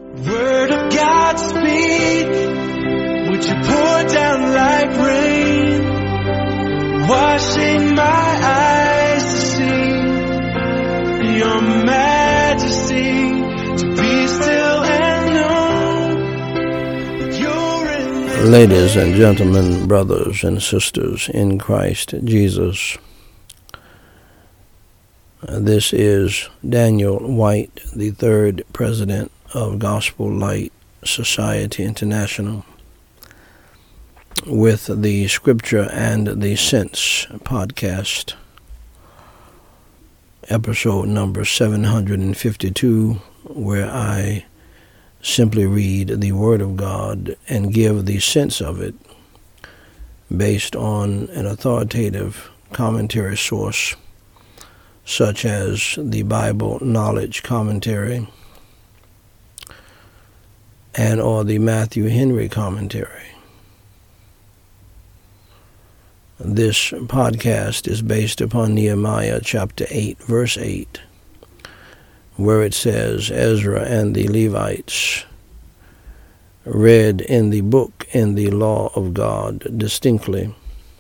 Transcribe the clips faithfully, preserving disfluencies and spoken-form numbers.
Word of God speak, would you pour down like rain, washing my eyes to see your majesty, to be still and know you're in. Ladies and gentlemen, brothers and sisters in Christ Jesus, this is Daniel White, the third president of Gospel Light Society International, with the Scripture and the Sense podcast, episode number seven hundred fifty-two, where I simply read the Word of God and give the sense of it based on an authoritative commentary source such as the Bible Knowledge Commentary and or the Matthew Henry Commentary. This podcast is based upon Nehemiah chapter eight, verse eight, where it says, Ezra and the Levites read in the book in the law of God distinctly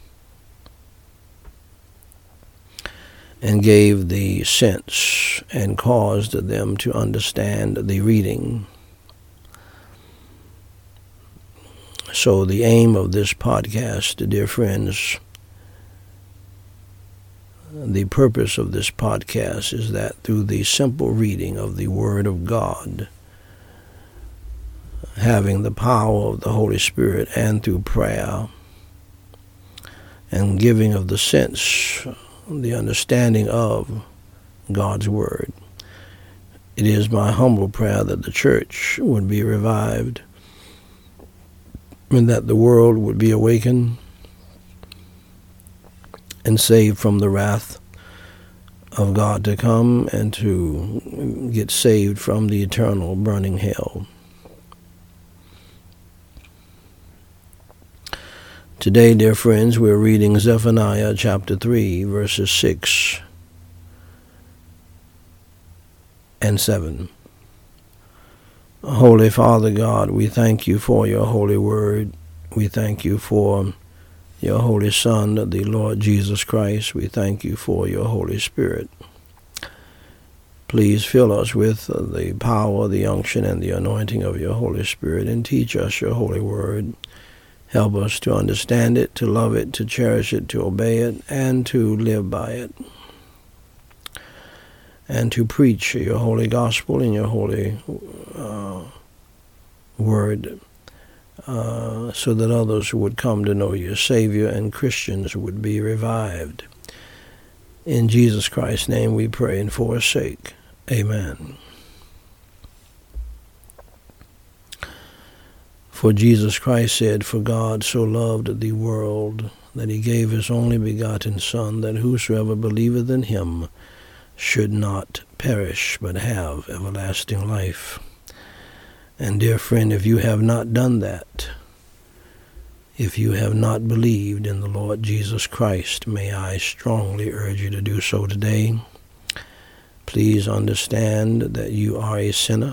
and gave the sense and caused them to understand the reading. So the aim of this podcast, dear friends, the purpose of this podcast is that through the simple reading of the Word of God, having the power of the Holy Spirit, and through prayer and giving of the sense, the understanding of God's Word, it is my humble prayer that the church would be revived and that the world would be awakened and saved from the wrath of God to come, and to get saved from the eternal burning hell. Today, dear friends, we're reading Zephaniah chapter three, verses six and seven. Holy Father God, we thank you for your holy word. We thank you for your Holy Son, the Lord Jesus Christ. We thank you for your Holy Spirit. Please fill us with the power, the unction, and the anointing of your Holy Spirit, and teach us your holy word. Help us to understand it, to love it, to cherish it, to obey it, and to live by it, and to preach your holy gospel and your holy uh, word, Uh, so that others would come to know you, Savior, and Christians would be revived. In Jesus Christ's name we pray and for his sake. Amen. For Jesus Christ said, For God so loved the world that he gave his only begotten Son, that whosoever believeth in him should not perish, but have everlasting life. And dear friend, if you have not done that, if you have not believed in the Lord Jesus Christ, may I strongly urge you to do so today. Please understand that you are a sinner.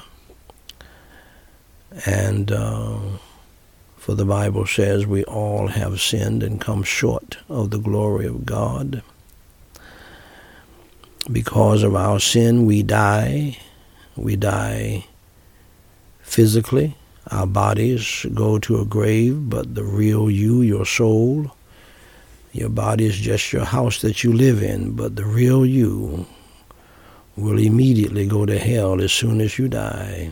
And uh, for the Bible says we all have sinned and come short of the glory of God. Because of our sin, we die. We die physically. Our bodies go to a grave, but the real you, your soul, your body is just your house that you live in, but the real you will immediately go to hell as soon as you die.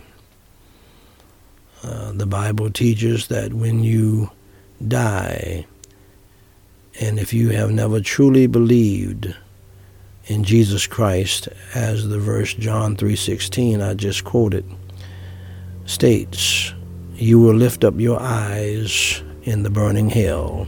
Uh, the Bible teaches that when you die, and if you have never truly believed in Jesus Christ, as the verse John three sixteen I just quoted states, you will lift up your eyes in the burning hell.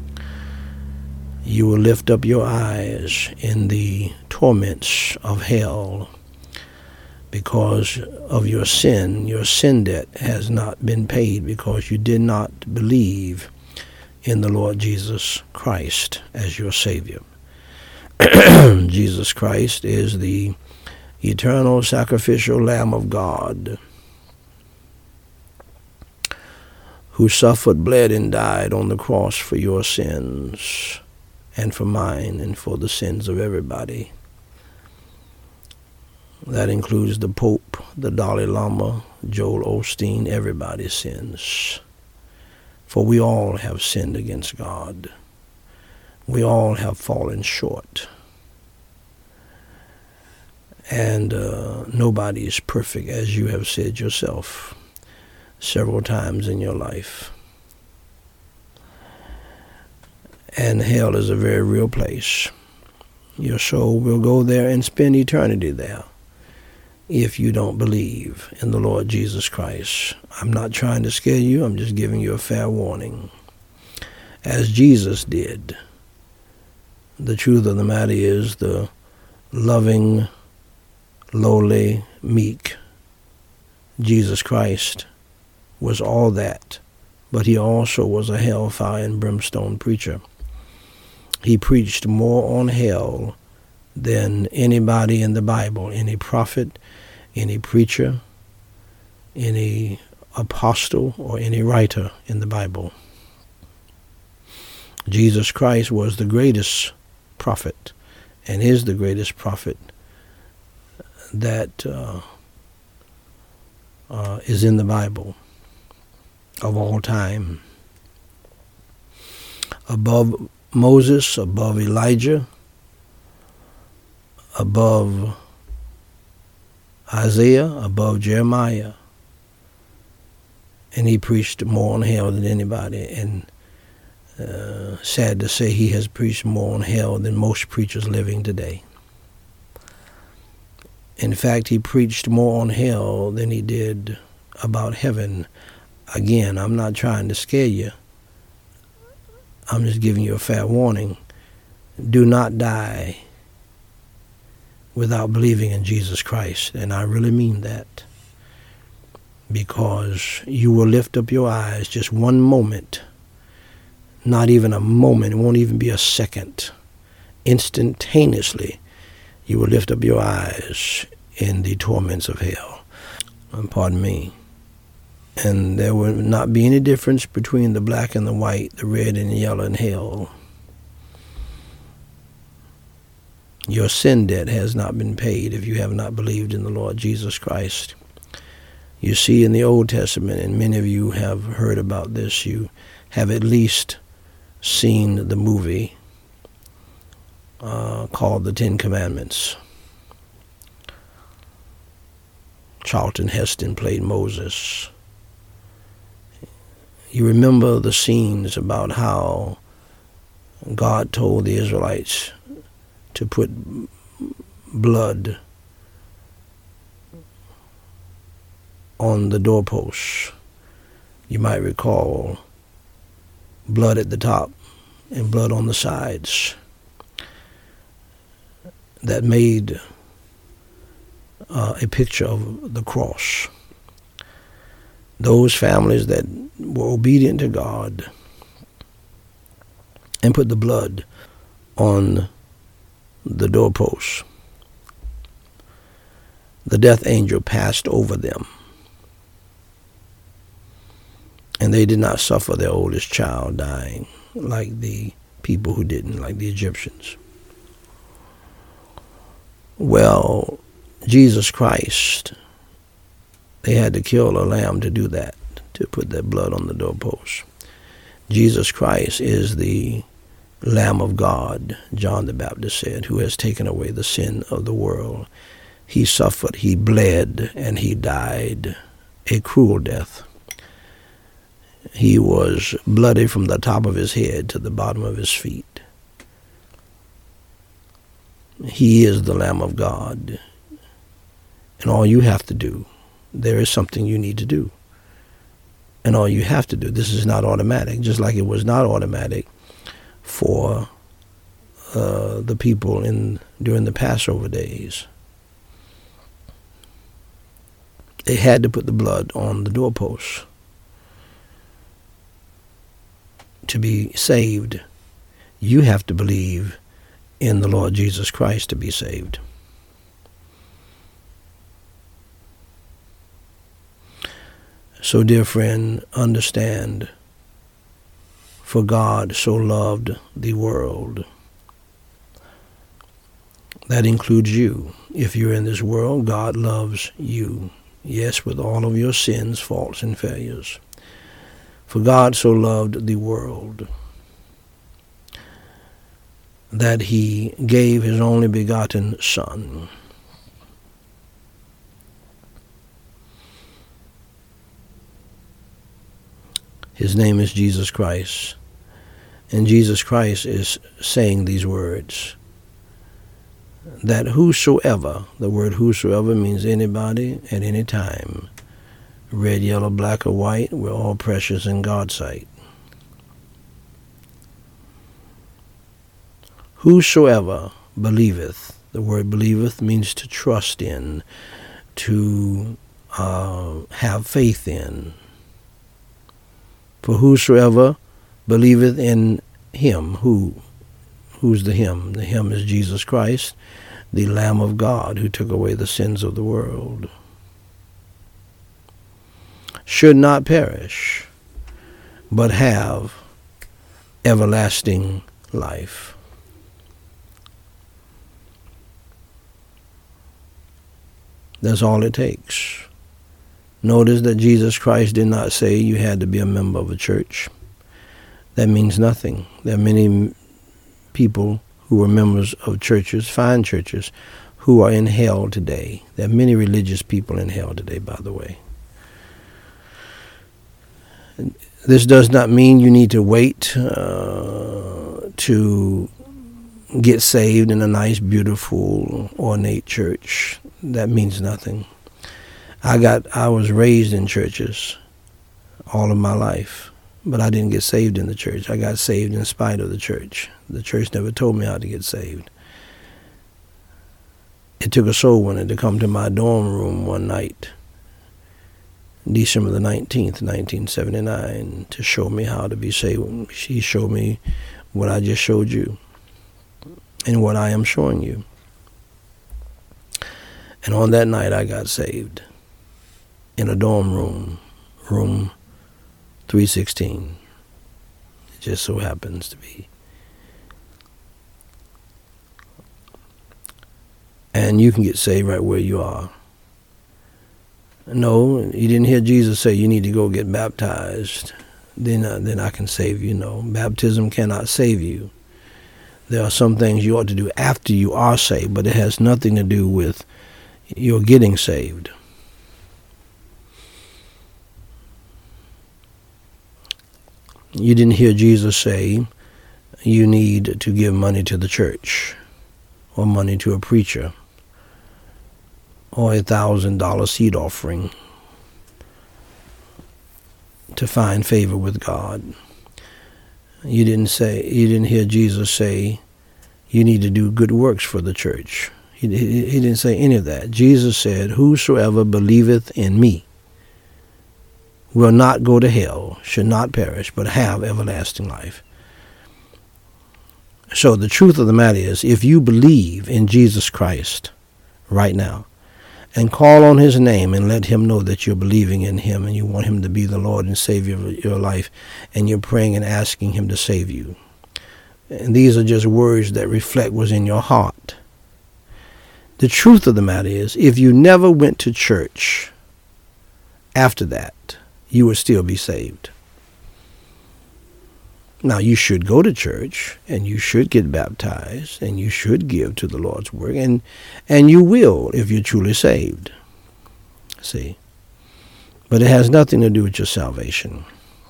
You will lift up your eyes in the torments of hell because of your sin. Your sin debt has not been paid because you did not believe in the Lord Jesus Christ as your Savior. Jesus Christ is the eternal sacrificial Lamb of God who suffered, bled, and died on the cross for your sins and for mine and for the sins of everybody. That includes the Pope, the Dalai Lama, Joel Osteen, everybody's sins. For we all have sinned against God. We all have fallen short. And uh, nobody is perfect, as you have said yourself several times in your life. And hell is a very real place. Your soul will go there and spend eternity there if you don't believe in the Lord Jesus Christ. I'm not trying to scare you. I'm just giving you a fair warning. As Jesus did. The truth of the matter is the loving, lowly, meek Jesus Christ was all that, but he also was a hellfire and brimstone preacher. He preached more on hell than anybody in the Bible, any prophet, any preacher, any apostle, or any writer in the Bible. Jesus Christ was the greatest prophet, and is the greatest prophet that uh, uh, is in the Bible of all time. Above Moses, above Elijah, above Isaiah, above Jeremiah. And he preached more on hell than anybody. And uh, sad to say, he has preached more on hell than most preachers living today. In fact, he preached more on hell than he did about heaven. Again, I'm not trying to scare you. I'm just giving you a fair warning. Do not die without believing in Jesus Christ. And I really mean that. Because you will lift up your eyes just one moment. Not even a moment. It won't even be a second. Instantaneously, you will lift up your eyes in the torments of hell. Pardon me. And there will not be any difference between the black and the white, the red and the yellow in hell. Your sin debt has not been paid if you have not believed in the Lord Jesus Christ. You see, in the Old Testament, and many of you have heard about this, you have at least seen the movie uh, called The Ten Commandments. Charlton Heston played Moses. You remember the scenes about how God told the Israelites to put blood on the doorposts. You might recall blood at the top and blood on the sides. That made uh, a picture of the cross. Those families that were obedient to God and put the blood on the doorposts, the death angel passed over them, and they did not suffer their oldest child dying like the people who didn't, like the Egyptians. Well, Jesus Christ, they had to kill a lamb to do that, to put that blood on the doorpost. Jesus Christ is the Lamb of God, John the Baptist said, who has taken away the sin of the world. He suffered, he bled, and he died a cruel death. He was bloody from the top of his head to the bottom of his feet. He is the Lamb of God. And all you have to do, there is something you need to do. And all you have to do, this is not automatic, just like it was not automatic for uh, the people in during the Passover days. They had to put the blood on the doorposts to be saved. You have to believe in the Lord Jesus Christ to be saved. So, dear friend, understand, for God so loved the world. That includes you. If you're in this world, God loves you. Yes, with all of your sins, faults, and failures. For God so loved the world that he gave his only begotten Son. His name is Jesus Christ. And Jesus Christ is saying these words, that whosoever, the word whosoever means anybody at any time, red, yellow, black, or white, we're all precious in God's sight. Whosoever believeth, the word believeth means to trust in, to uh, have faith in. For whosoever believeth in him, who, who's the him? The him is Jesus Christ, the Lamb of God who took away the sins of the world, should not perish, but have everlasting life. That's all it takes. Notice that Jesus Christ did not say you had to be a member of a church. That means nothing. There are many people who were members of churches, fine churches, who are in hell today. There are many religious people in hell today, by the way. This does not mean you need to wait uh, to get saved in a nice, beautiful, ornate church. That means nothing. I got, I was raised in churches all of my life, but I didn't get saved in the church. I got saved in spite of the church. The church never told me how to get saved. It took a soul winner to come to my dorm room one night, December the nineteenth, nineteen seventy-nine, to show me how to be saved. He showed me what I just showed you and what I am showing you. And on that night I got saved in a dorm room, room three sixteen. It just so happens to be. And you can get saved right where you are. No, you didn't hear Jesus say you need to go get baptized. Then, uh, then I can save you. No, baptism cannot save you. There are some things you ought to do after you are saved, but it has nothing to do with your getting saved. You didn't hear Jesus say you need to give money to the church or money to a preacher or a thousand dollar seed offering to find favor with God. You didn't say, you didn't hear Jesus say you need to do good works for the church. He, he, he didn't say any of that. Jesus said, whosoever believeth in me will not go to hell, should not perish, but have everlasting life. So the truth of the matter is, if you believe in Jesus Christ right now and call on his name and let him know that you're believing in him and you want him to be the Lord and Savior of your life, and you're praying and asking him to save you, and these are just words that reflect what's in your heart. The truth of the matter is, if you never went to church after that, you would still be saved. Now, you should go to church, and you should get baptized, and you should give to the Lord's work, and and you will if you're truly saved. See? But it has nothing to do with your salvation.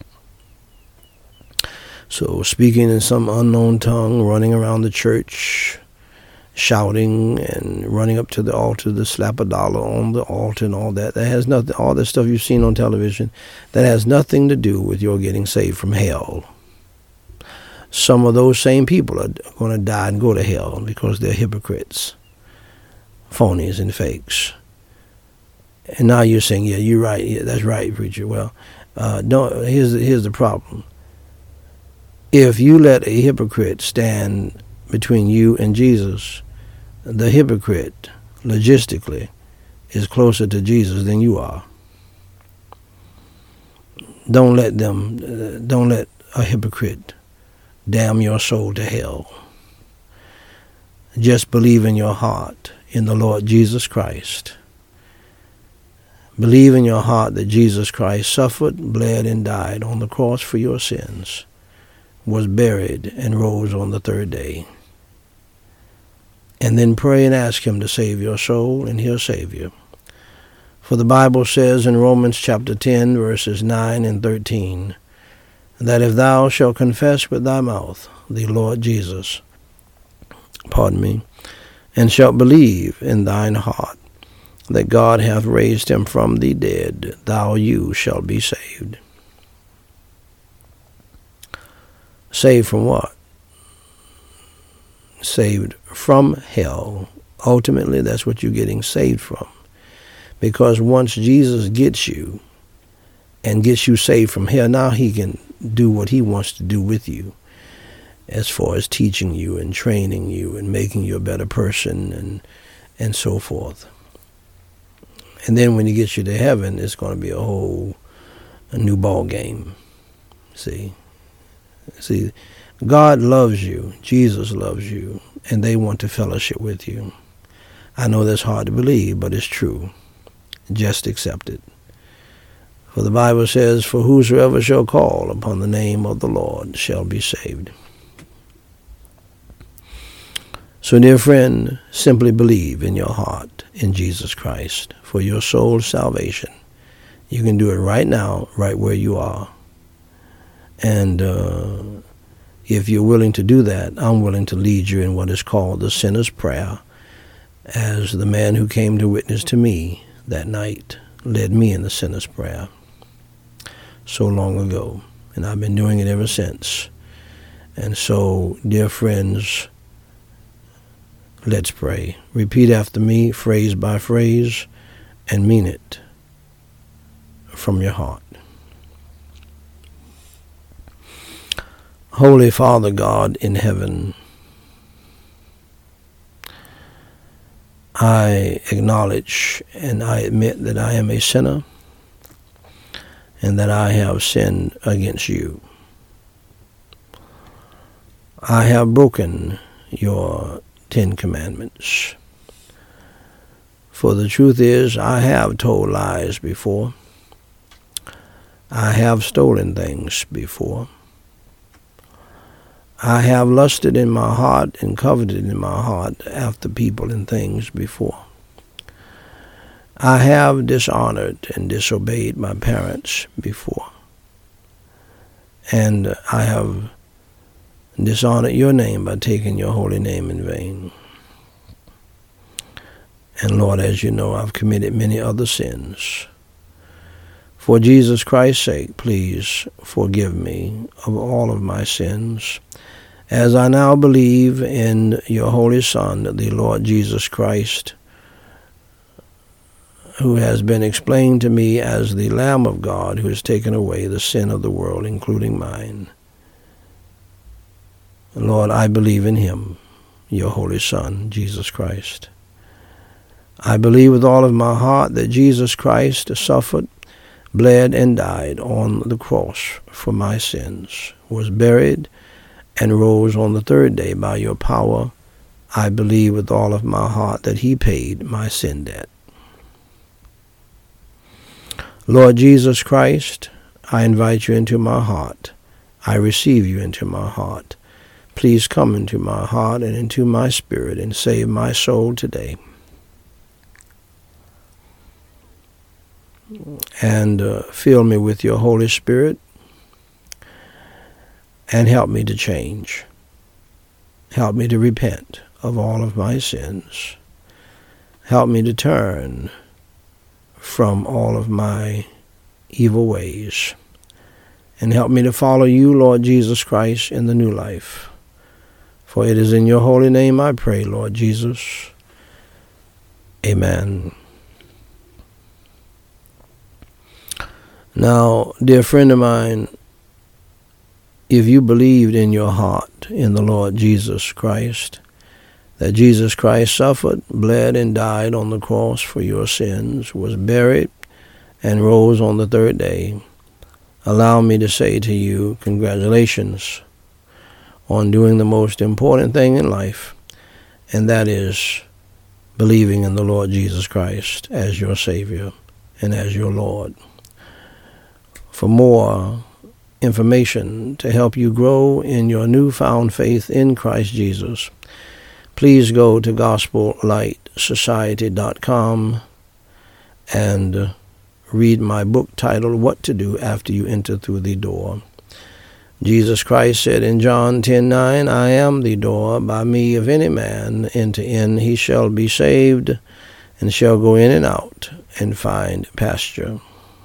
So, speaking in some unknown tongue, running around the church, shouting and running up to the altar to slap a dollar on the altar and all that, that has nothing, all that stuff you've seen on television, that has nothing to do with your getting saved from hell. Some of those same people are going to die and go to hell because they're hypocrites, phonies and fakes. And now you're saying, yeah, you're right, yeah, that's right, preacher. Well, uh, don't, here's, here's the problem. If you let a hypocrite stand between you and Jesus, the hypocrite, logistically, is closer to Jesus than you are. Don't let them, uh, don't let a hypocrite damn your soul to hell. Just believe in your heart in the Lord Jesus Christ. Believe in your heart that Jesus Christ suffered, bled, and died on the cross for your sins, was buried, and rose on the third day. And then pray and ask him to save your soul, and he'll save you. For the Bible says in Romans chapter ten, verses nine and thirteen, that if thou shalt confess with thy mouth the Lord Jesus, pardon me, and shalt believe in thine heart that God hath raised him from the dead, thou you shalt be saved. Saved from what? Saved from hell. Ultimately, that's what you're getting saved from. Because once Jesus gets you and gets you saved from hell, now he can do what he wants to do with you as far as teaching you and training you and making you a better person and and so forth. And then when he gets you to heaven, it's going to be a whole a new ball game. See? See, God loves you. Jesus loves you. And they want to fellowship with you. I know that's hard to believe, but it's true. Just accept it. For the Bible says, for whosoever shall call upon the name of the Lord shall be saved. So, dear friend, simply believe in your heart in Jesus Christ for your soul's salvation. You can do it right now, right where you are. And uh, if you're willing to do that, I'm willing to lead you in what is called the sinner's prayer, as the man who came to witness to me that night led me in the sinner's prayer so long ago. And I've been doing it ever since. And so, dear friends, let's pray. Repeat after me, phrase by phrase, and mean it from your heart. Holy Father God in heaven, I acknowledge and I admit that I am a sinner and that I have sinned against you. I have broken your Ten Commandments. For the truth is, I have told lies before. I have stolen things before. I have lusted in my heart and coveted in my heart after people and things before. I have dishonored and disobeyed my parents before. And I have dishonored your name by taking your holy name in vain. And Lord, as you know, I've committed many other sins. For Jesus Christ's sake, please forgive me of all of my sins, as I now believe in your Holy Son, the Lord Jesus Christ, who has been explained to me as the Lamb of God who has taken away the sin of the world, including mine. Lord, I believe in him, your Holy Son, Jesus Christ. I believe with all of my heart that Jesus Christ suffered, bled, and died on the cross for my sins, was buried, and rose on the third day by your power. I believe with all of my heart that he paid my sin debt. Lord Jesus Christ, I invite you into my heart. I receive you into my heart. Please come into my heart and into my spirit and save my soul today. And uh, fill me with your Holy Spirit and help me to change. Help me to repent of all of my sins. Help me to turn from all of my evil ways. And help me to follow you, Lord Jesus Christ, in the new life. For it is in your holy name I pray, Lord Jesus. Amen. Now, dear friend of mine, if you believed in your heart in the Lord Jesus Christ, that Jesus Christ suffered, bled, and died on the cross for your sins, was buried, and rose on the third day, allow me to say to you, congratulations on doing the most important thing in life, and that is believing in the Lord Jesus Christ as your Savior and as your Lord. For more information to help you grow in your newfound faith in Christ Jesus, please go to gospel light society dot com and read my book titled, What to Do After You Enter Through the Door. Jesus Christ said in John ten nine, I am the door. By me, if any man enter in, he shall be saved, and shall go in and out and find pasture.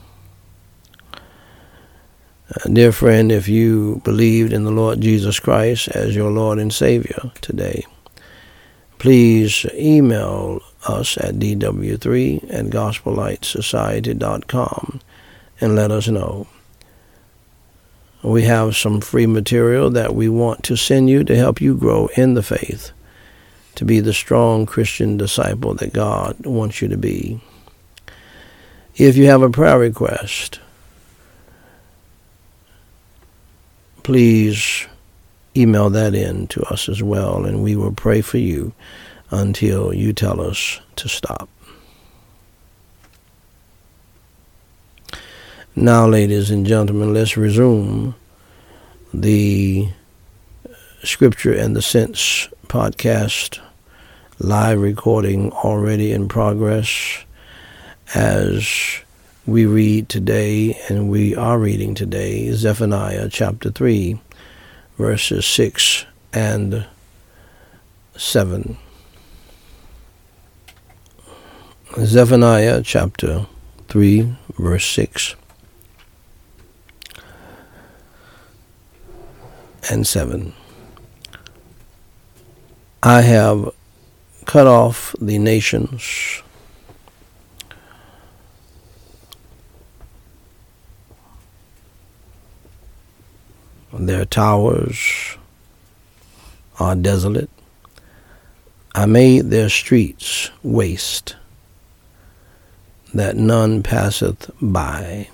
Uh, dear friend, if you believed in the Lord Jesus Christ as your Lord and Savior today, please email us at d w three at gospel light society dot com and let us know. We have some free material that we want to send you to help you grow in the faith, to be the strong Christian disciple that God wants you to be. If you have a prayer request, please email that in to us as well, and we will pray for you until you tell us to stop. Now, ladies and gentlemen, let's resume the Scripture and the Sense podcast, live recording already in progress, as we read today, and we are reading today, Zephaniah chapter three, verses six and seven. Zephaniah chapter three, verse six and seven. I have cut off the nations, their towers are desolate. I made their streets waste, that none passeth by.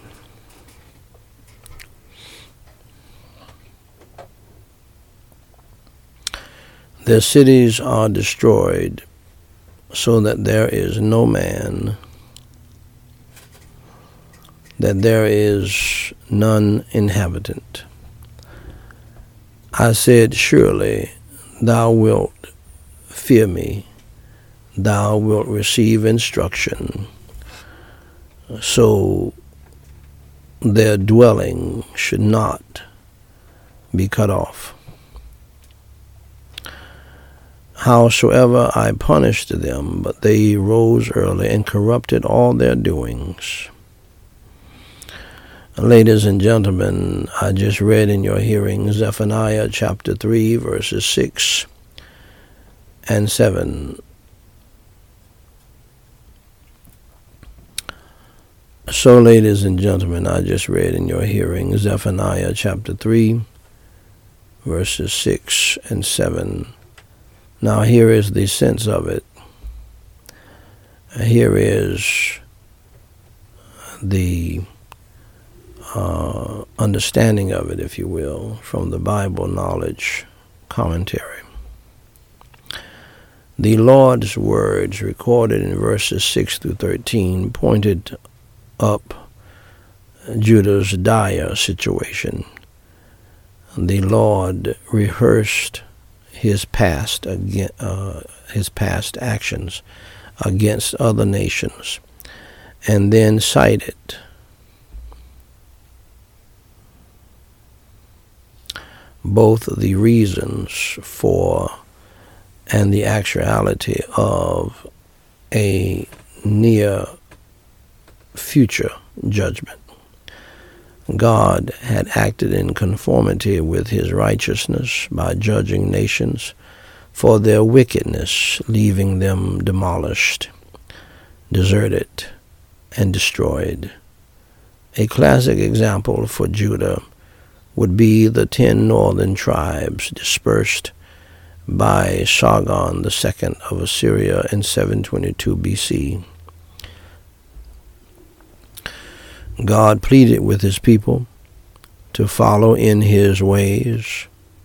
Their cities are destroyed, so that there is no man, that there is none inhabitant. I said, surely thou wilt fear me, thou wilt receive instruction, so their dwelling should not be cut off. Howsoever I punished them, but they rose early and corrupted all their doings. Ladies and gentlemen, I just read in your hearing Zephaniah chapter three, verses six and seven. So, ladies and gentlemen, I just read in your hearing Zephaniah chapter three, verses six and seven. Now, here is the sense of it. Here is the uh, understanding of it, if you will, from the Bible Knowledge Commentary. The Lord's words recorded in verses six through thirteen pointed up Judah's dire situation. The Lord rehearsed his past uh, his past actions against other nations, and then cited both the reasons for and the actuality of a near future judgment. God had acted in conformity with his righteousness by judging nations for their wickedness, leaving them demolished, deserted, and destroyed. A classic example for Judah would be the ten northern tribes dispersed by Sargon the Second of Assyria in seven twenty-two B C. God pleaded with his people to follow in his ways,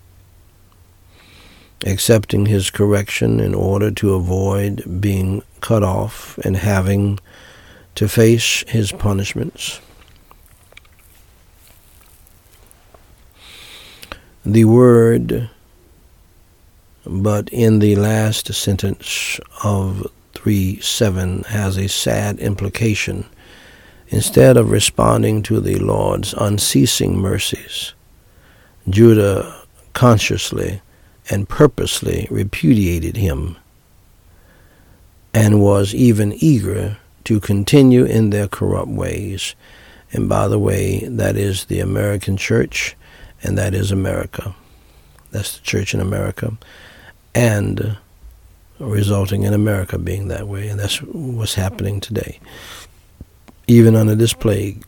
accepting his correction in order to avoid being cut off and having to face his punishments. The word, but in the last sentence of three seven, has a sad implication. Instead of responding to the Lord's unceasing mercies, Judah consciously and purposely repudiated him and was even eager to continue in their corrupt ways. And by the way, that is the American church, and that is America. That's the church in America, and resulting in America being that way. And that's what's happening today. Even under this plague,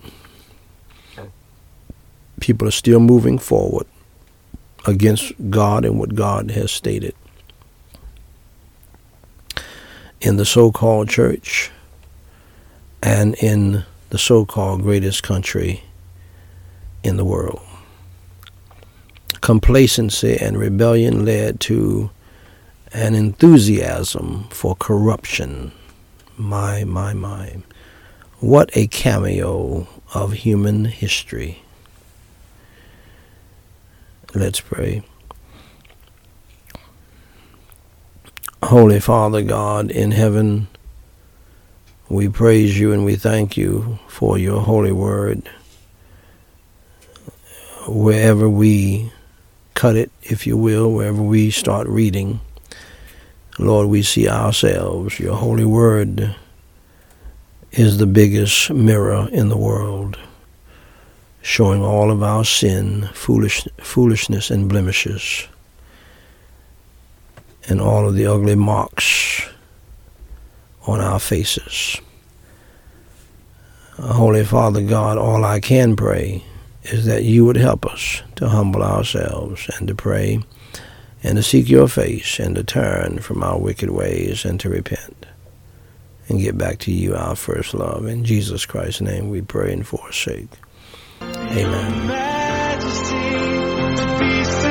people are still moving forward against God and what God has stated. In the so-called church and in the so-called greatest country in the world. Complacency and rebellion led to an enthusiasm for corruption. My, my, my. What a cameo of human history. Let's pray. Holy Father God in heaven, we praise you and we thank you for your holy word. Wherever we cut it, if you will, wherever we start reading, Lord, we see ourselves. Your holy word is the biggest mirror in the world, showing all of our sin, foolish, foolishness, and blemishes, and all of the ugly marks on our faces. Holy Father God, all I can pray is that you would help us to humble ourselves and to pray and to seek your face and to turn from our wicked ways and to repent and get back to you, our first love. In Jesus Christ's name we pray and forsake. Amen.